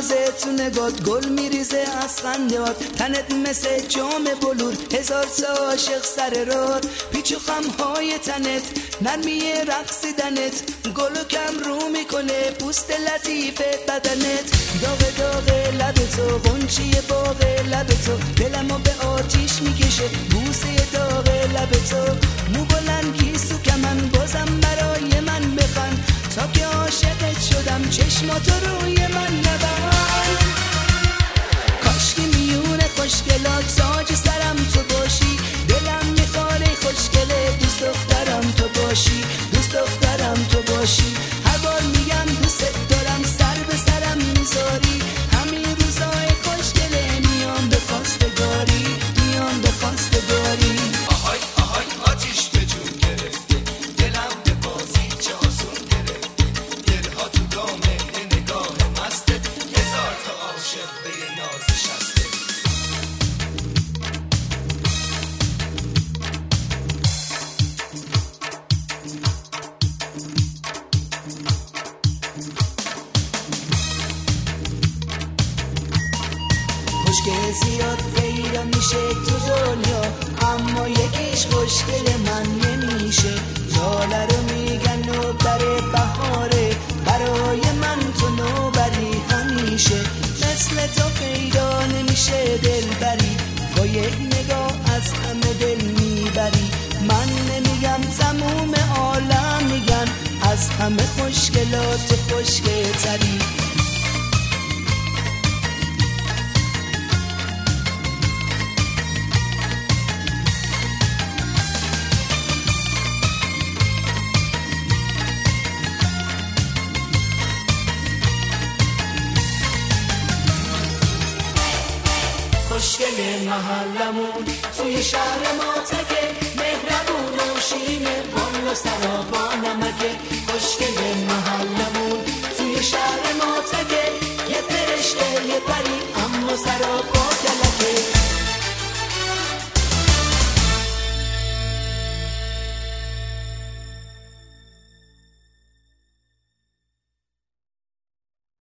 نازه تو نگات گل میریزه از خندهات تنت مثل جام بلور هزار تا عاشق سر راد پیچ و خمهای تنت نرمی رقصیدنت گل و کم رو میکنه پوست لطیف بدنت داغ داغ لب تو غنچه باغ لب تو دلمو به آتیش میکشه بوسه داغ لب تو مو بلند کیسو کمن بازم برای من بخند تا که عاشقت شدم چشماتو روی من نبند کاشکی میونه خوشگلات تاج سرم تو باشی دلم میخواره خوشگله دوست دخترم تو باشی دوست دخترم تو باشی هر بار میگم دوست دارم سر به سرم میذاری همین روزای خوشگله میام به خواستگاری میام به خواستگاری آهای آهای آتیش به جون گرفته دلم به بازی چه آسون گرفته دلها تو دام نگاه مسته هزار تا عاشق به یه ناز شسته خوشگل زیاد پیدا میشه تو دنیا اما یکیش خوشگل من نمیشه لاله رو میگن نوبر بهاره برای من تو نوبری همیشه مثل تو پیدا نمیشه دلبری با یک نگاه از همه دل میبری من نمیگم تموم عالم میگن از همه خوشگلات خوشگلتری خوشگل محلمون توی شهر ما تکه مهربون و شیرین بال و سراپانم